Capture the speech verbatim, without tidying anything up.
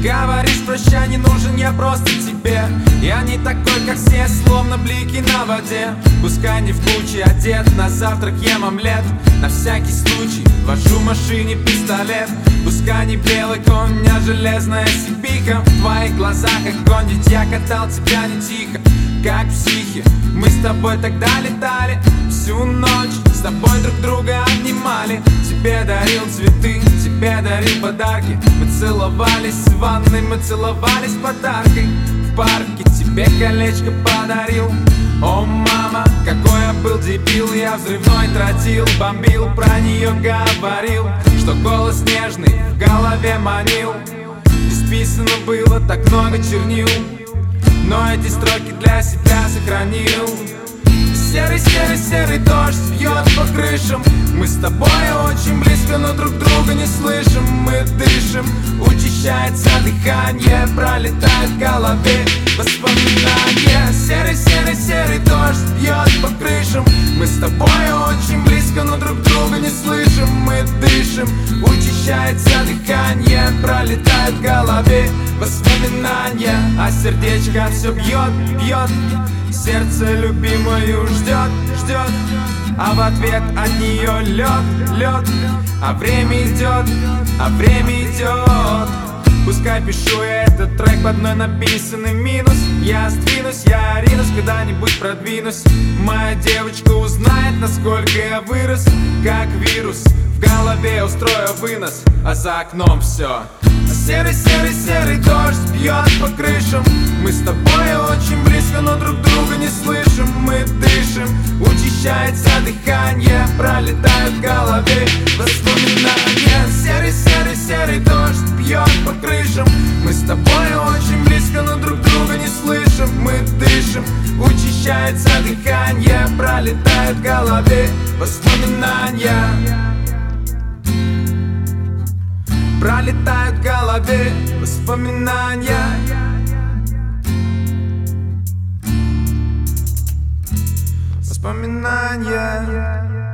Говоришь, прощай, не нужен я просто тебе. Я не такой, как все, словно блики на воде. Пускай не в куче одет, на завтрак ем омлет. На всякий случай вожу в машине пистолет. Пускай не белый конь, а железная сибика. В твоих глазах огонь, ведь я катал тебя не тихо. Как психи, мы с тобой тогда летали всю ночь, с тобой друг друга обнимали. Тебе дарил цветы, тебе дарил подарки. Мы целовались в ванной, мы целовались подаркой. В парке тебе колечко подарил. О, мама, какой я был дебил. Я взрывной тротил, бомбил, про нее говорил, что голос нежный в голове манил. Исписано было так много чернил, но эти строки для себя сохранил. Серый, серый, серый дождь бьет по крышам. Мы с тобой очень близко, но друг друга не слышим. Мы дышим, учащается дыхание, пролетает в голове воспоминания. Серый, серый, серый дождь бьет по крышам. Мы с тобой очень близко, но друг друга не слышим. Мы дышим, учащается дыхание, пролетает в голове воспоминания. А сердечко все бьет, бьет, сердце любимую ждет, ждет, а в ответ от нее лед, лед. А время идет, а время идет. Пускай пишу я этот трек в одной написанный минус. Я сдвинусь, я ринусь, когда-нибудь продвинусь. Моя девочка узнает, насколько я вырос. Как вирус, в голове устрою вынос, а за окном все. Серый, серый, серый дождь бьет по крышам. Мы с тобой очень близко, но друг друга не слышим. Мы дышим, учащается дыхание, пролетает в голове воспоминания. Серый, серый, серый дождь бьет по крышам. Мы с тобой очень близко, но друг друга не слышим. Мы дышим, учащается дыхание, пролетает в голове воспоминания. Пролетают в голове воспоминания. Воспоминания.